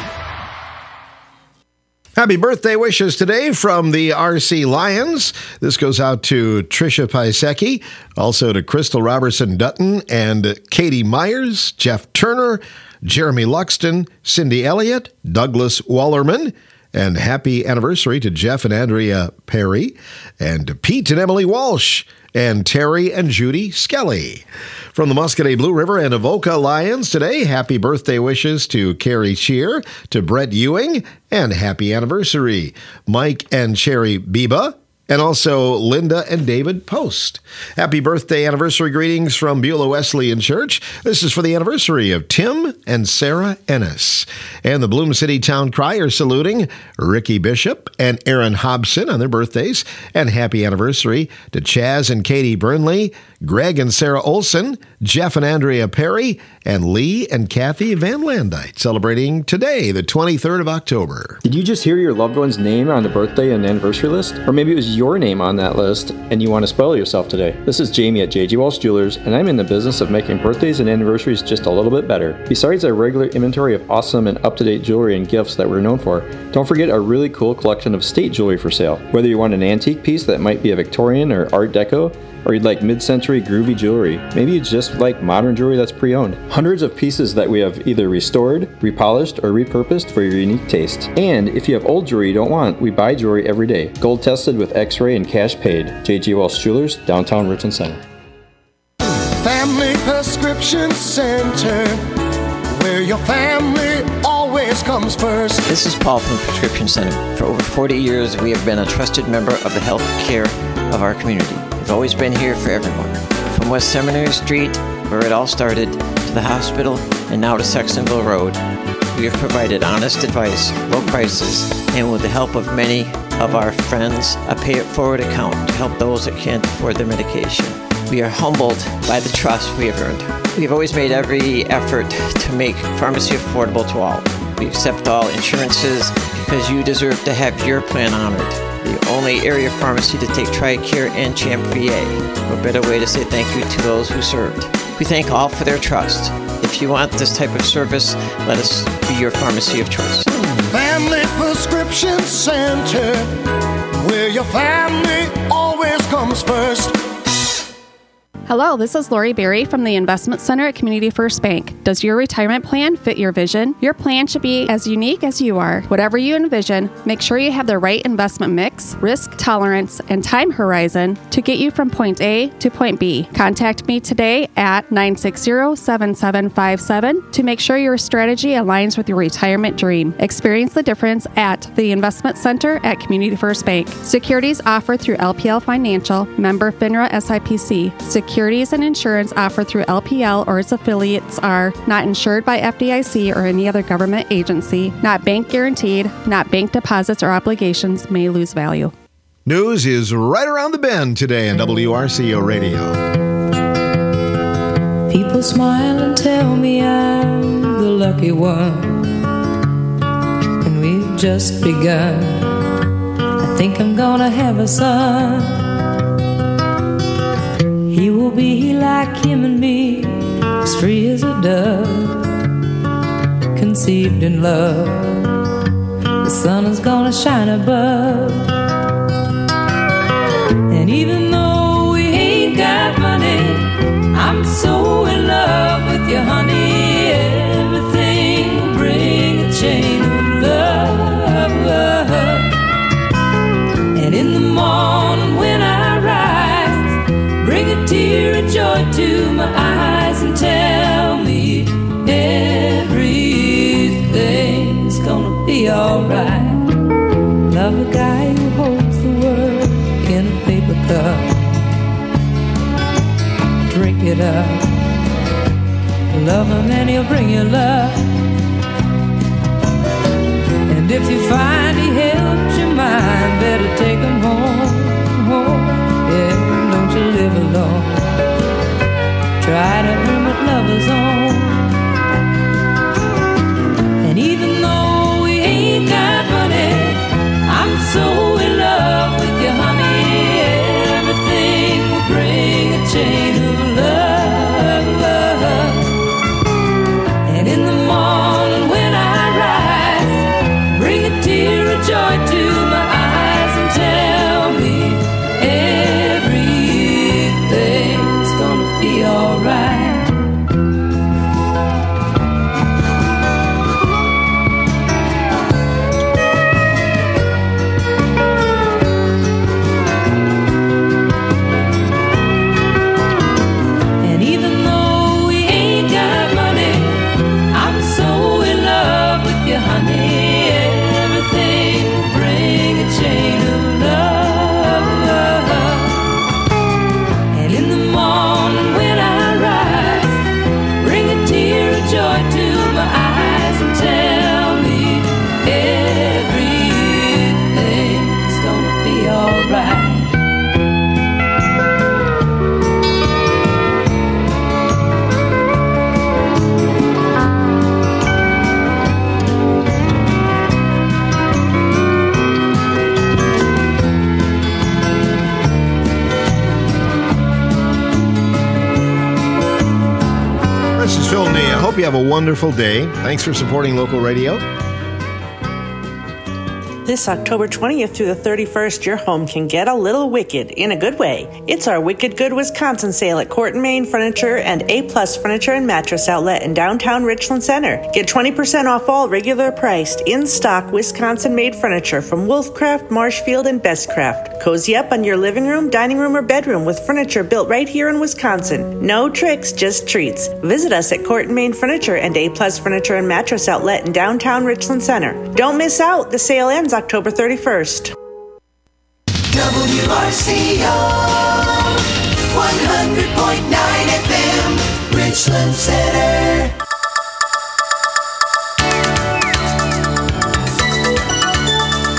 Happy birthday wishes today from the R C Lions. This goes out to Tricia Pisecki, also to Crystal Robertson Dutton and Katie Myers, Jeff Turner, Jeremy Luxton, Cindy Elliott, Douglas Wallerman, and happy anniversary to Jeff and Andrea Perry, and to Pete and Emily Walsh, and Terry and Judy Skelly. From the Muscatine Blue River and Avoca Lions today, happy birthday wishes to Carrie Shear, to Brett Ewing, and happy anniversary, Mike and Sherry Biba, and also Linda and David Post. Happy birthday anniversary greetings from Beulah Wesleyan Church. This is for the anniversary of Tim and Sarah Ennis. And the Bloom City Town Crier saluting Ricky Bishop and Aaron Hobson on their birthdays. And happy anniversary to Chaz and Katie Burnley, Greg and Sarah Olson, Jeff and Andrea Perry, and Lee and Kathy Van Landite, celebrating today, the twenty-third of October. Did you just hear your loved one's name on the birthday and anniversary list? Or maybe it was your name on that list and you want to spoil yourself today. This is Jamie at J G Walsh Jewelers, and I'm in the business of making birthdays and anniversaries just a little bit better. Besides our regular inventory of awesome and up-to-date jewelry and gifts that we're known for, don't forget our really cool collection of state jewelry for sale. Whether you want an antique piece that might be a Victorian or Art Deco, or you'd like mid-century groovy jewelry. Maybe you just like modern jewelry that's pre-owned. Hundreds of pieces that we have either restored, repolished, or repurposed for your unique taste. And if you have old jewelry you don't want, we buy jewelry every day. Gold tested with x-ray and cash paid. J G Walsh Jewelers, downtown Richland Center. Family Prescription Center, where your family always comes first. This is Paul from the Prescription Center. For over forty years, we have been a trusted member of the health care of our community. We've always been here for everyone. From West Seminary Street, where it all started, to the hospital, and now to Sextonville Road. We have provided honest advice, low prices, and with the help of many of our friends, a pay-it-forward account to help those that can't afford their medication. We are humbled by the trust we have earned. We have always made every effort to make pharmacy affordable to all. We accept all insurances because you deserve to have your plan honored. The only area pharmacy to take TRICARE and CHAMP V A. What better way to say thank you to those who served? We thank all for their trust. If you want this type of service, let us be your pharmacy of choice. Family Prescription Center, where your family always comes first. Hello, this is Lori Berry from the Investment Center at Community First Bank. Does your retirement plan fit your vision? Your plan should be as unique as you are. Whatever you envision, make sure you have the right investment mix, risk tolerance, and time horizon to get you from point A to point B. Contact me today at nine six zero, seven seven five seven to make sure your strategy aligns with your retirement dream. Experience the difference at the Investment Center at Community First Bank. Securities offered through L P L Financial, member FINRA S I P C. Securities and insurance offered through L P L or its affiliates are not insured by F D I C or any other government agency, not bank guaranteed, not bank deposits or obligations, may lose value. News is right around the bend today on W R C O Radio. People smile and tell me I'm the lucky one, and we've just begun. I think I'm gonna have a son. He will be like him and me, as free as a dove, conceived in love. The sun is gonna shine above. And even though we ain't got money, I'm so in love with you, honey. Everything will bring a chain of love, love. And in the morning when I rise, bring a tear of joy to my eyes and tell me everything's gonna be alright. Love a guy who holds the world in a paper cup. Drink it up. Love him and he'll bring you love. And if you find he helps your mind, better take him home, home. Yeah, don't you live alone. Try to earn what lovers own. And even though we ain't got money, I'm so in love with you, honey. Everything will bring a chain of love, love. And in the morning when I rise, bring a tear of joy to my eyes and tell me everything's gonna be alright. And even though we ain't got money, I'm so in love with you, honey. Everything will bring a chain of love, love. And in the morning when I rise, bring a tear of joy to my eyes and tell me everything's gonna be alright. This is Phil Nee. I hope you have a wonderful day. Thanks for supporting local radio. This October twentieth through the thirty-first, your home can get a little wicked in a good way. It's our Wicked Good Wisconsin sale at Court and Main Furniture and A-Plus Furniture and Mattress Outlet in downtown Richland Center. Get twenty percent off all regular priced, in-stock Wisconsin-made furniture from Wolfcraft, Marshfield, and Bestcraft. Cozy up on your living room, dining room, or bedroom with furniture built right here in Wisconsin. No tricks, just treats. Visit us at Court and Main Furniture and A-Plus Furniture and Mattress Outlet in downtown Richland Center. Don't miss out. The sale ends October thirty-first. W R C O one hundred point nine F M Richland Center.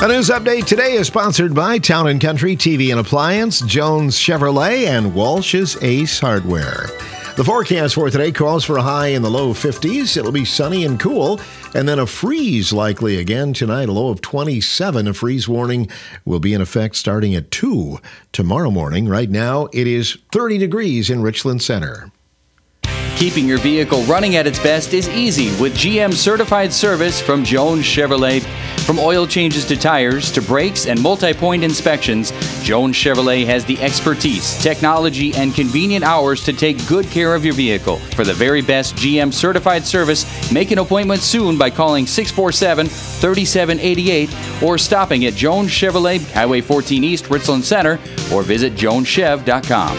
A news update today is sponsored by Town and Country T V and Appliance, Jones Chevrolet, and Walsh's Ace Hardware. The forecast for today calls for a high in the low fifties. It'll be sunny and cool, and then a freeze likely again tonight, a low of twenty-seven. A freeze warning will be in effect starting at two tomorrow morning. Right now, it is thirty degrees in Richland Center. Keeping your vehicle running at its best is easy with G M certified service from Jones Chevrolet. From oil changes to tires to brakes and multi-point inspections, Jones Chevrolet has the expertise, technology, and convenient hours to take good care of your vehicle. For the very best G M certified service, make an appointment soon by calling six four seven, three seven eight eight or stopping at Jones Chevrolet, Highway fourteen East, Richland Center, or visit jones chev dot com.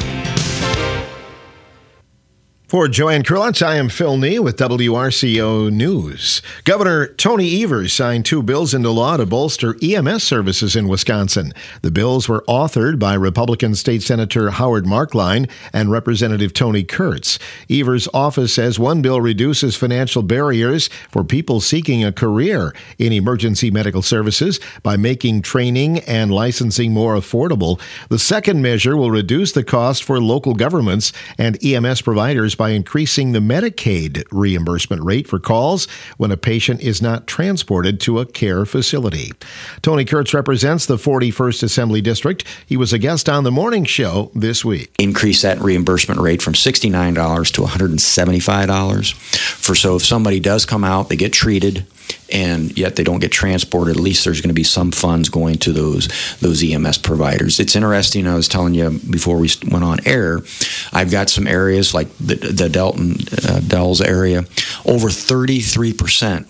For Joanne Krulitz, I am Phil Nee with W R C O News. Governor Tony Evers signed two bills into law to bolster E M S services in Wisconsin. The bills were authored by Republican State Senator Howard Markline and Representative Tony Kurtz. Evers' office says one bill reduces financial barriers for people seeking a career in emergency medical services by making training and licensing more affordable. The second measure will reduce the cost for local governments and E M S providers by by increasing the Medicaid reimbursement rate for calls when a patient is not transported to a care facility. Tony Kurtz represents the forty-first Assembly District. He was a guest on the morning show this week. Increase that reimbursement rate from sixty-nine dollars to one hundred seventy-five dollars. For so if somebody does come out, they get treated, and yet they don't get transported, at least there's going to be some funds going to those those E M S providers. It's interesting, I was telling you before we went on air, I've got some areas like the, the Delton, uh, Dells area, over thirty-three percent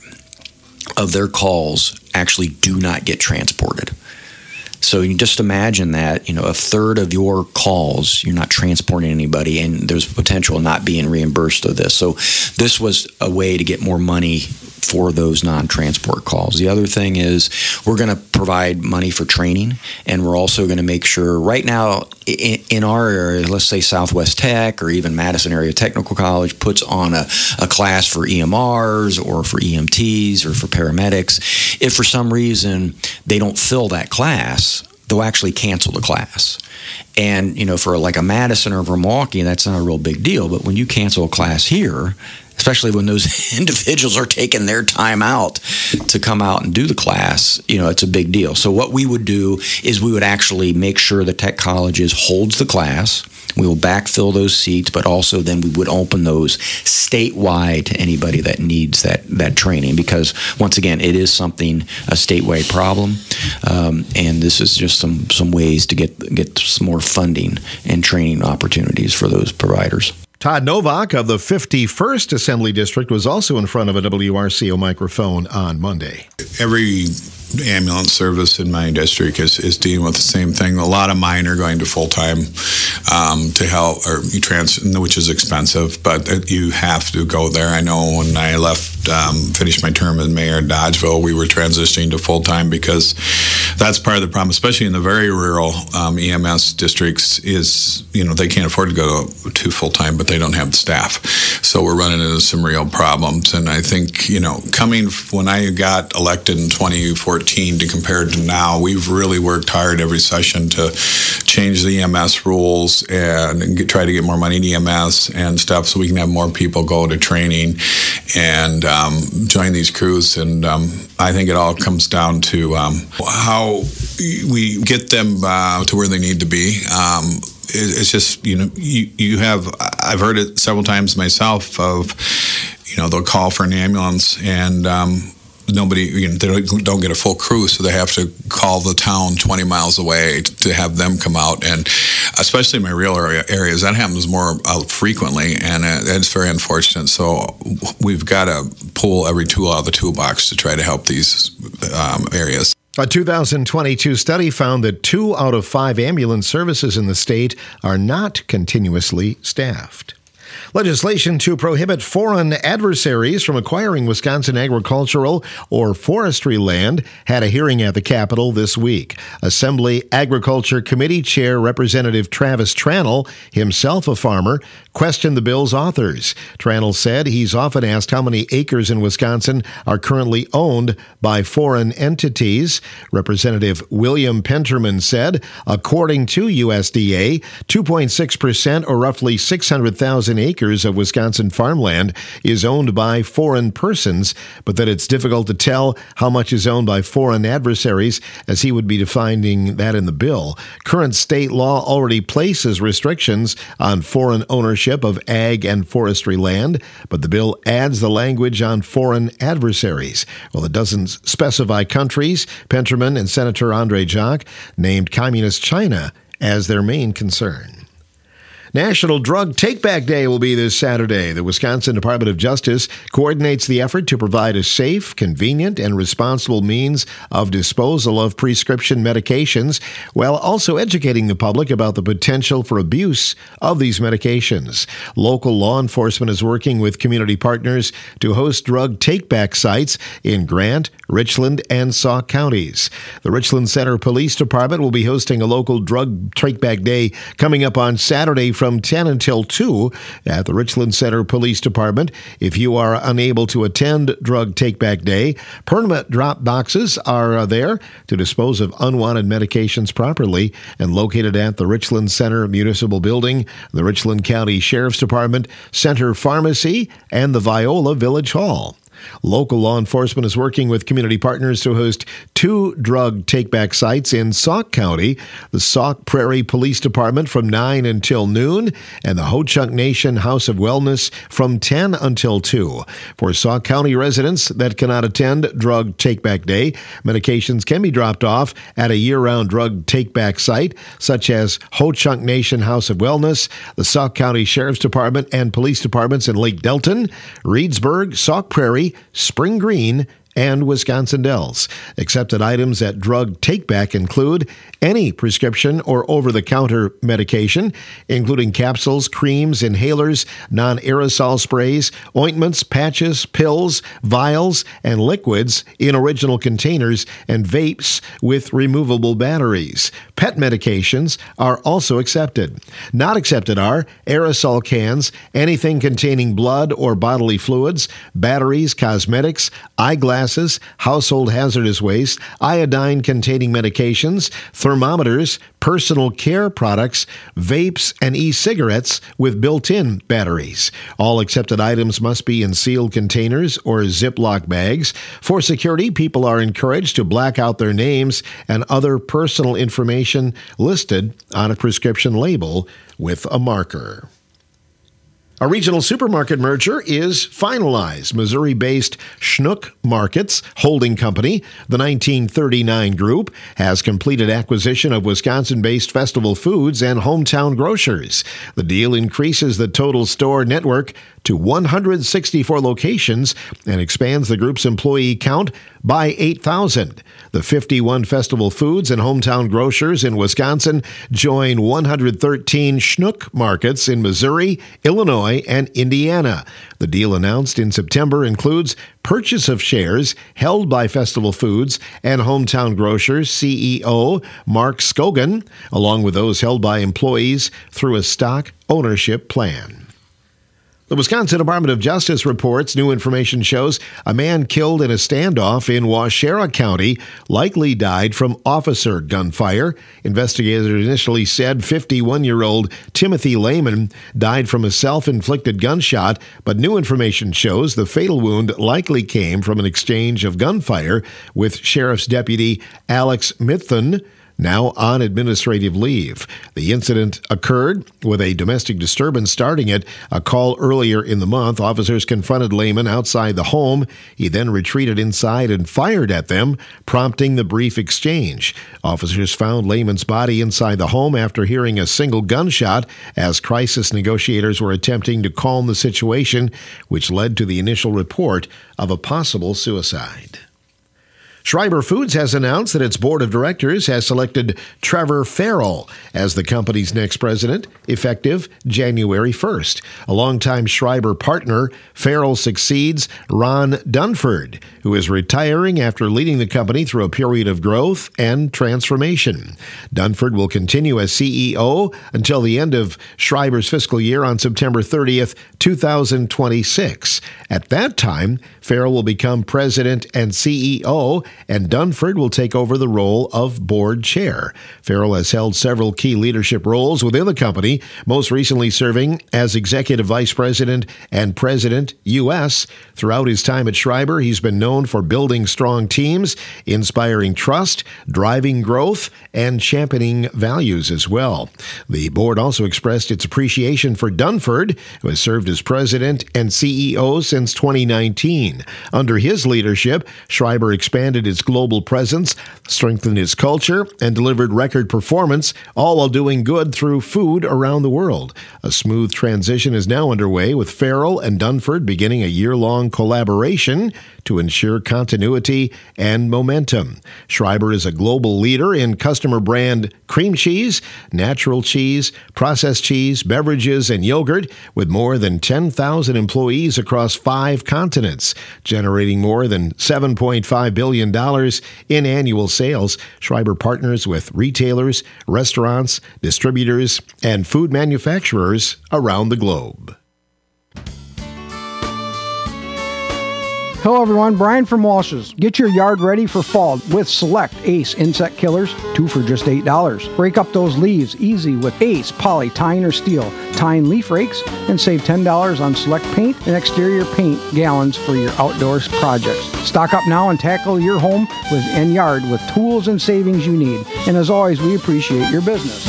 of their calls actually do not get transported. So you just imagine that, you know, a third of your calls, you're not transporting anybody, and there's potential not being reimbursed of this. So this was a way to get more money for those non-transport calls. The other thing is we're going to provide money for training, and we're also going to make sure right now in, in our area, let's say Southwest Tech or even Madison Area Technical College puts on a, a class for E M Rs or for E M Ts or for paramedics. If for some reason they don't fill that class, they'll actually cancel the class. And, you know, for like a Madison or a Milwaukee, that's not a real big deal. But when you cancel a class here, especially when those individuals are taking their time out to come out and do the class, you know, it's a big deal. So what we would do is we would actually make sure the Tech Colleges holds the class. We will backfill those seats, but also then we would open those statewide to anybody that needs that, that training, because once again, it is something, a statewide problem, um, and this is just some, some ways to get, get some more funding and training opportunities for those providers. Todd Novak of the fifty-first Assembly District was also in front of a W R C O microphone on Monday. Every ambulance service in my district is, is dealing with the same thing. A lot of mine are going to full-time um, to help, or you trans, which is expensive, but you have to go there. I know when I left, um, finished my term as mayor of Dodgeville, we were transitioning to full-time because that's part of the problem, especially in the very rural um, E M S districts, is, you know, they can't afford to go to, to full-time, but they don't have the staff. So we're running into some real problems. And I think, you know, coming when I got elected in twenty fourteen to compared to now, we've really worked hard every session to change the E M S rules and get, try to get more money in E M S and stuff so we can have more people go to training and um, join these crews. And um, I think it all comes down to um, how we get them uh, to where they need to be. Um, it's just, you know, you, you have, I've heard it several times myself of, you know, they'll call for an ambulance and um, nobody, you know, they don't get a full crew, so they have to call the town twenty miles away to have them come out. And especially in my real area, areas, that happens more uh, frequently, and it's very unfortunate. So we've got to pull every tool out of the toolbox to try to help these um, areas. A two thousand twenty-two study found that two out of five ambulance services in the state are not continuously staffed. Legislation to prohibit foreign adversaries from acquiring Wisconsin agricultural or forestry land had a hearing at the Capitol this week. Assembly Agriculture Committee Chair Representative Travis Tranel, himself a farmer, questioned the bill's authors. Tranel said he's often asked how many acres in Wisconsin are currently owned by foreign entities. Representative William Penterman said, according to U S D A, two point six percent or roughly six hundred thousand acres of Wisconsin farmland is owned by foreign persons, but that it's difficult to tell how much is owned by foreign adversaries, as he would be defining that in the bill. Current state law already places restrictions on foreign ownership of ag and forestry land, but the bill adds the language on foreign adversaries. Well, it doesn't specify countries. Penterman and Senator Andre Jacques named Communist China as their main concern. National Drug Take-Back Day will be this Saturday. The Wisconsin Department of Justice coordinates the effort to provide a safe, convenient, and responsible means of disposal of prescription medications, while also educating the public about the potential for abuse of these medications. Local law enforcement is working with community partners to host drug take-back sites in Grant, Richland, and Sauk counties. The Richland Center Police Department will be hosting a local drug take-back day coming up on Saturday from from ten until two at the Richland Center Police Department. If you are unable to attend Drug Take-Back Day, permanent drop boxes are there to dispose of unwanted medications properly and located at the Richland Center Municipal Building, the Richland County Sheriff's Department, Center Pharmacy, and the Viola Village Hall. Local law enforcement is working with community partners to host two drug take-back sites in Sauk County, the Sauk Prairie Police Department from nine until noon, and the Ho-Chunk Nation House of Wellness from ten until two. For Sauk County residents that cannot attend Drug Take-Back Day, medications can be dropped off at a year-round drug take-back site, such as Ho-Chunk Nation House of Wellness, the Sauk County Sheriff's Department and Police Departments in Lake Delton, Reedsburg, Sauk Prairie, Spring Green, and Wisconsin Dells. Accepted items at Drug Take-Back include any prescription or over-the-counter medication, including capsules, creams, inhalers, non-aerosol sprays, ointments, patches, pills, vials, and liquids in original containers, and vapes with removable batteries. Pet medications are also accepted. Not accepted are aerosol cans, anything containing blood or bodily fluids, batteries, cosmetics, eyeglasses, household hazardous waste, iodine-containing medications, thermometers, personal care products, vapes, and e-cigarettes with built-in batteries. All accepted items must be in sealed containers or Ziploc bags. For security, people are encouraged to black out their names and other personal information listed on a prescription label with a marker. A regional supermarket merger is finalized. Missouri-based Schnuck Markets Holding Company, the nineteen thirty-nine Group, has completed acquisition of Wisconsin-based Festival Foods and Hometown Grocers. The deal increases the total store network to one hundred sixty-four locations and expands the group's employee count by eight thousand. The fifty-one Festival Foods and Hometown Grocers in Wisconsin join one hundred thirteen Schnuck Markets in Missouri, Illinois, and Indiana. The deal announced in September includes purchase of shares held by Festival Foods and Hometown Grocers C E O Mark Scogan, along with those held by employees through a stock ownership plan. The Wisconsin Department of Justice reports new information shows a man killed in a standoff in Waushara County likely died from officer gunfire. Investigators initially said fifty-one-year-old Timothy Lehman died from a self-inflicted gunshot, but new information shows the fatal wound likely came from an exchange of gunfire with Sheriff's Deputy Alex Mithun, now on administrative leave. The incident occurred with a domestic disturbance starting at a call earlier in the month. Officers confronted Lehman outside the home. He then retreated inside and fired at them, prompting the brief exchange. Officers found Lehman's body inside the home after hearing a single gunshot as crisis negotiators were attempting to calm the situation, which led to the initial report of a possible suicide. Schreiber Foods has announced that its board of directors has selected Trevor Farrell as the company's next president, effective January first. A longtime Schreiber partner, Farrell succeeds Ron Dunford, who is retiring after leading the company through a period of growth and transformation. Dunford will continue as C E O until the end of Schreiber's fiscal year on September thirtieth, two thousand twenty-six. At that time, Farrell will become president and C E O, and Dunford will take over the role of board chair. Farrell has held several key leadership roles within the company, most recently serving as executive vice president and president U S. Throughout his time at Schreiber, he's been known for building strong teams, inspiring trust, driving growth, and championing values as well. The board also expressed its appreciation for Dunford, who has served as president and C E O since twenty nineteen. Under his leadership, Schreiber expanded its global presence, strengthened its culture, and delivered record performance, all while doing good through food around the world. A smooth transition is now underway, with Farrell and Dunford beginning a year-long collaboration to ensure continuity and momentum. Schreiber is a global leader in customer brand cream cheese, natural cheese, processed cheese, beverages, and yogurt, with more than ten thousand employees across five continents, generating more than seven point five billion dollars in annual sales. Schreiber partners with retailers, restaurants, distributors, and food manufacturers around the globe. Hello everyone, Brian from Walsh's. Get your yard ready for fall with select Ace insect killers, two for just eight dollars. Break up those leaves easy with Ace Poly Tine or Steel Tine leaf rakes and save ten dollars on select paint and exterior paint gallons for your outdoors projects. Stock up now and tackle your home with and yard with tools and savings you need. And as always, we appreciate your business.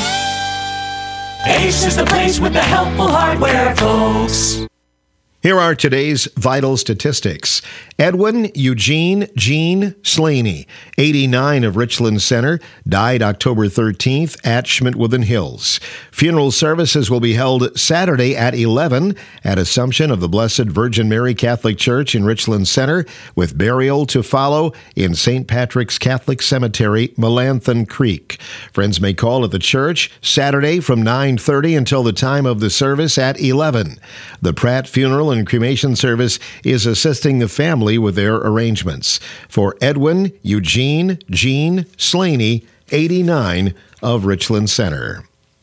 Ace is the place with the helpful hardware, folks. Here are today's vital statistics. Edwin Eugene Gene Slaney, eighty-nine, of Richland Center, died October thirteenth at Schmidt-Woodland Hills. Funeral services will be held Saturday at eleven at Assumption of the Blessed Virgin Mary Catholic Church in Richland Center, with burial to follow in Saint Patrick's Catholic Cemetery, Melanthon Creek. Friends may call at the church Saturday from nine thirty until the time of the service at eleven. The Pratt Funeral and Cremation Service is assisting the family with their arrangements. For Edwin Eugene Gene Slaney, eighty-nine, of Richland Center.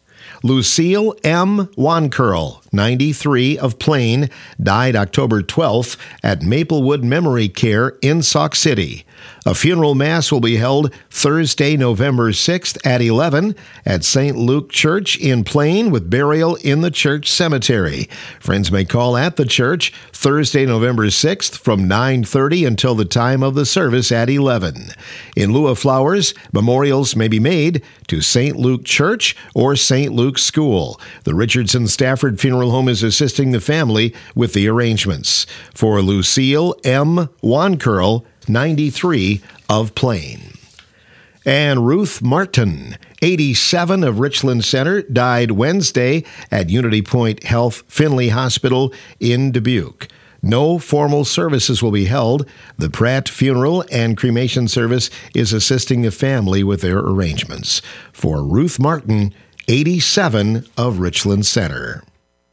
Lucille M. Wancurl, ninety-three, of Plain, died October twelfth at Maplewood Memory Care in Sauk City. A funeral mass will be held Thursday, November sixth at eleven at Saint Luke Church in Plain, with burial in the church cemetery. Friends may call at the church Thursday, November sixth from nine thirty until the time of the service at eleven. In lieu of flowers, memorials may be made to Saint Luke Church or Saint Luke School. The Richardson Stafford Funeral Home is assisting the family with the arrangements. For Lucille M. Wancurl, ninety-three, of Plain. And Ruth Martin, eighty-seven, of Richland Center, died Wednesday at Unity Point Health Finley Hospital in Dubuque. No formal services will be held. The Pratt Funeral and Cremation Service is assisting the family with their arrangements. For Ruth Martin, eighty-seven, of Richland Center.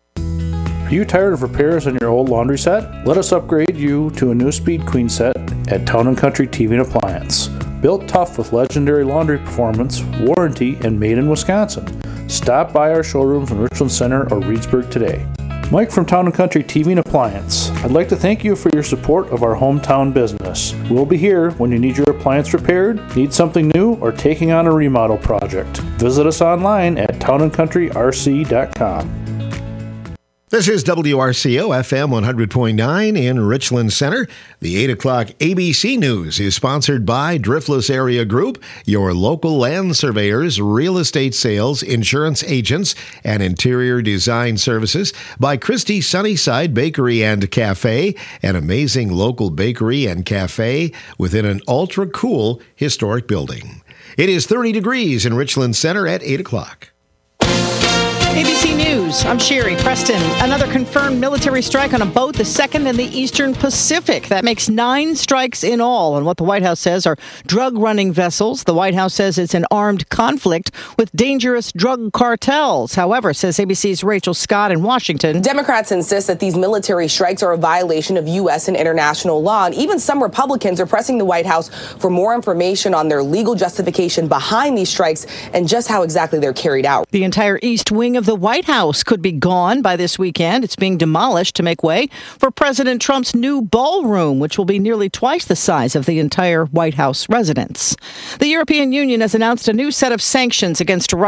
Are you tired of repairs on your old laundry set? Let us upgrade you to a new Speed Queen set at Town and Country T V and Appliance. Built tough with legendary laundry performance, warranty, and made in Wisconsin. Stop by our showrooms in Richland Center or Reedsburg today. Mike from Town and Country T V and Appliance. I'd like to thank you for your support of our hometown business. We'll be here when you need your appliance repaired, need something new, or taking on a remodel project. Visit us online at town and country r c dot com. This is W R C O F M one hundred point nine in Richland Center. The eight o'clock A B C News is sponsored by Driftless Area Group, your local land surveyors, real estate sales, insurance agents, and interior design services. By Christie's Sunnyside Bakery and Cafe, an amazing local bakery and cafe within an ultra-cool historic building. It is thirty degrees in Richland Center at eight o'clock. A B C News, I'm Sherry Preston. Another confirmed military strike on a boat, the second in the Eastern Pacific. That makes nine strikes in all. And what the White House says are drug-running vessels. The White House says it's an armed conflict with dangerous drug cartels. However, says A B C's Rachel Scott in Washington. Democrats insist that these military strikes are a violation of U S and international law. And even some Republicans are pressing the White House for more information on their legal justification behind these strikes and just how exactly they're carried out. The entire east wing of the White House could be gone by this weekend. It's being demolished to make way for President Trump's new ballroom, which will be nearly twice the size of the entire White House residence. The European Union has announced a new set of sanctions against Russia.